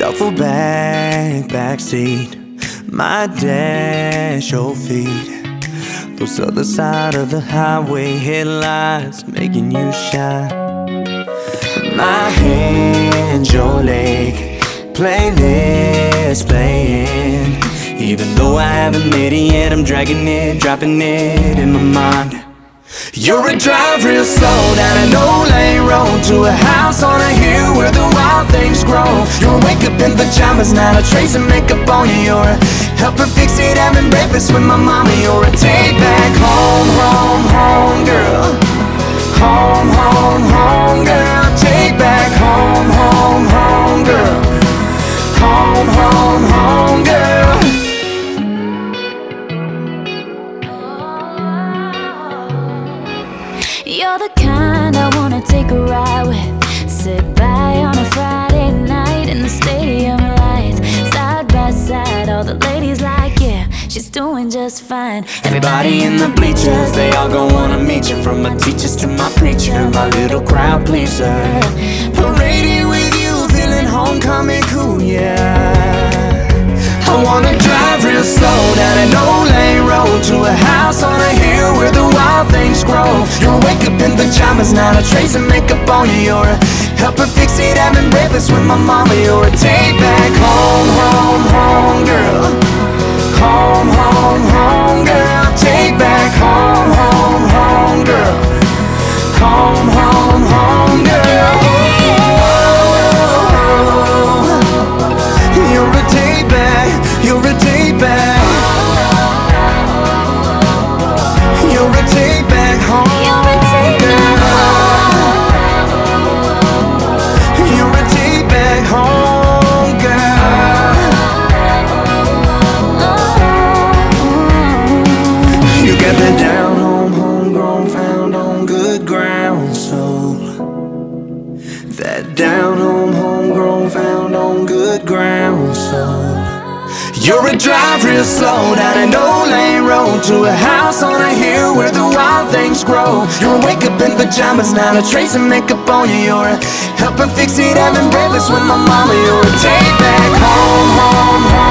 Duffel bag, backseat, my dash, your feet. Those other side of the highway headlights making you shine. My hand, your leg, playlist playing. Even though I haven't made it yet, I'm dragging it, dropping it in my mind. You're a drive real slow down an old lane road to a house on a hill where the wild things grow. You'll wake up in pajamas, not a trace of makeup on you. You're a help her fix it, having breakfast with my mama. You're a take back home, home, home girl. Home, home, home girl. Take back home, home, home girl. Home, home, home girl. You're the kind I wanna take a ride with. Sit by on a Friday night in the stadium lights. Side by side, all the ladies like, yeah, she's doing just fine. Everybody in the bleachers, they all gon' wanna meet you. From my teachers to my preacher, my little crowd pleaser. Parading with you, feeling homecoming cool, yeah. I wanna drive real slow down an old lane road to a house on a hill where the wild things grow. You'll wake up in pajamas, not a trace of makeup on you. You're a help her fix it, having breakfast with my mama. You're a take back home, home, home girl. Home, home, home girl. Take back home, home, home girl. Home, home, home girl. You're a take back, you're a take back. You're a take back home, girl. You're a take back home, girl. You got that down home, homegrown, found on good ground soul. That down home, homegrown, found on good ground soul. You're a drive real slow down an old lane road to a house on a hill where the wild things grow. You'll wake up in pajamas, not a trace of makeup on you. You're a help her fix it, having breakfast with my mama. You're a take back home, home, home.